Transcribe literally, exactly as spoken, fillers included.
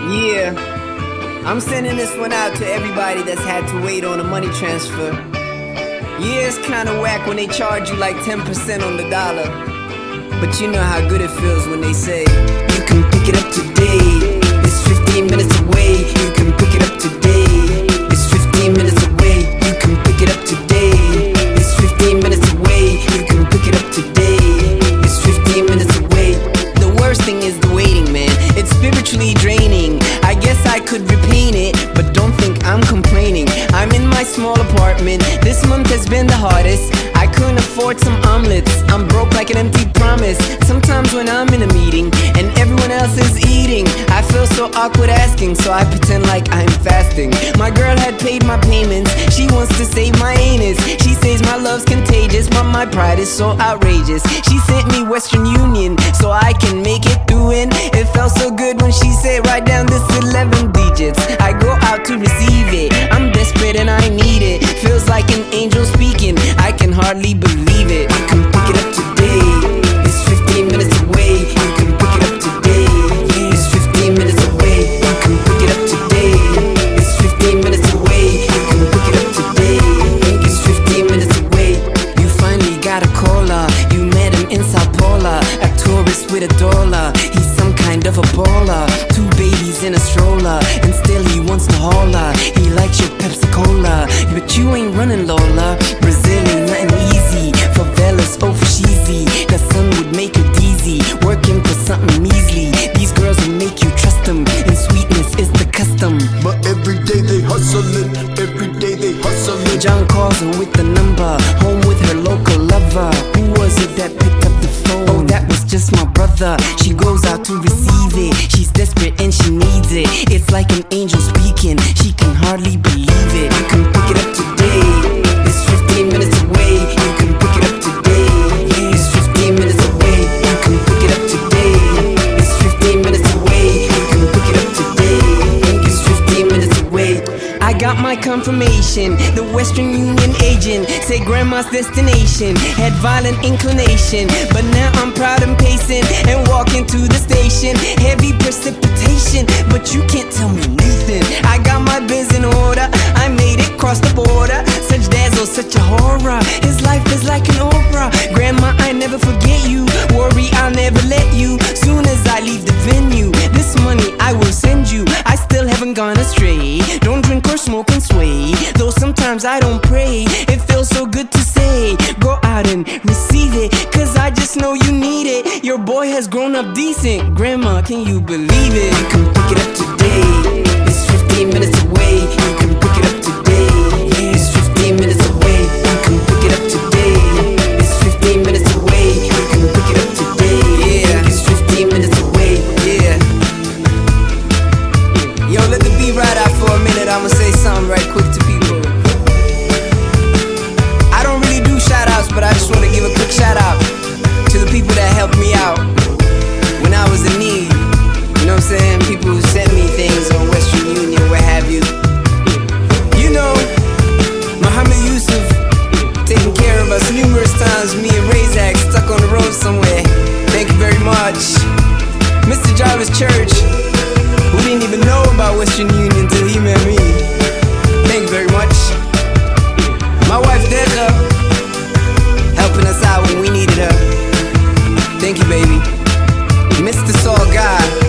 Yeah, I'm sending this one out to everybody that's had to wait on a money transfer. Yeah, it's kinda whack when they charge you like ten percent on the dollar, but you know how good it feels when they say, you can pick it up today, it's fifteen minutes away. You can pick it up today, it's fifteen minutes away. You can pick it up today, it's fifteen minutes away. You can pick it up today, it's fifteen minutes away. The worst thing is the waiting, man. It's spiritually draining. I guess I could repaint it, but don't think I'm complaining. I'm in my small apartment. This month has been the hardest. I couldn't afford some omelets. I'm broke like an empty promise. Sometimes when I'm in a meeting and everyone else is eating, I feel so awkward asking, so I pretend like I'm fasting. My girl had paid my payments. She wants to save my anus. She says my love's contagious, but my pride is so outrageous. She sent me Western Union so I can make it through, and it felt so good when she said write down this eleven digits. I go out to receive it. I'm desperate and I need it. Feels like an angel speaking. I can hardly believe it. You can pick it up today, it's fifteen minutes away. You can pick it up today, it's fifteen minutes away. You can pick it up today, it's fifteen minutes away. You can pick it up today, it's fifteen minutes away. You finally got a caller. You met him in Sao Paulo, a tourist with a dollar. He's some kind of a baller. Two babies in a stroller, and still he wants to holler. He likes your Pepsi Cola, but you ain't running, Lola. Brazil ain't nothing easy. Favelas, oh for cheesy. The sun would make her dizzy, working for something measly. These girls will make you trust them, and sweetness is the custom. But every day they hustling, every day they hustling. John calls her with the number, home with her local lover. Who was it that picked up the phone? Oh, that was just my brother. She goes out to receive it. She's desperate and she needs it. It's like an angel speaking. She can hardly believe it. You can pick it up today, it's fifteen minutes away. You can pick it up today, it's fifteen minutes away. You can pick it up today, it's fifteen minutes away. You can pick it up today, it's fifteen minutes away. I got my confirmation. The Western Union agent said grandma's destination had violent inclination, but now I'm proud and pacing and walking to the station. Heavy precipitation, but you can't tell me nothing. I got my biz in order. I made it cross the border. Such dazzle, such a horror. His life is like an opera. Grandma, I never forget you. Worry, I'll never let you. Soon as I leave the venue, this money I will send you. I still haven't gone astray. Don't drink or smoke and sway, though sometimes I don't pray. It feels so good to say, go out and receive it, cause I just know you need it. Your boy has grown up decent. Grandma, can you believe it? You can pick it up today, it's fifteen minutes away. You can pick it up today, it's fifteen minutes away. You can pick it up today, it's fifteen minutes away. You can pick it up today, yeah, it's fifteen minutes away, yeah. Yo, let the beat ride out for a minute. I'ma say something right quick to people. I don't really do shout outs, but I just wanna give a quick shout out to the people that helped me out when I was in need. You know what I'm saying? People who sent me things on Western Union, what have you. You know, Muhammad Yusuf taking care of us numerous times. Me and Razak stuck on the road somewhere. Thank you very much. Mister Jarvis Church, who didn't even know about Western Union till he met me. Thank you very much. My wife Deja, helping us out when we needed her. Thank you, baby. Mister Saul God,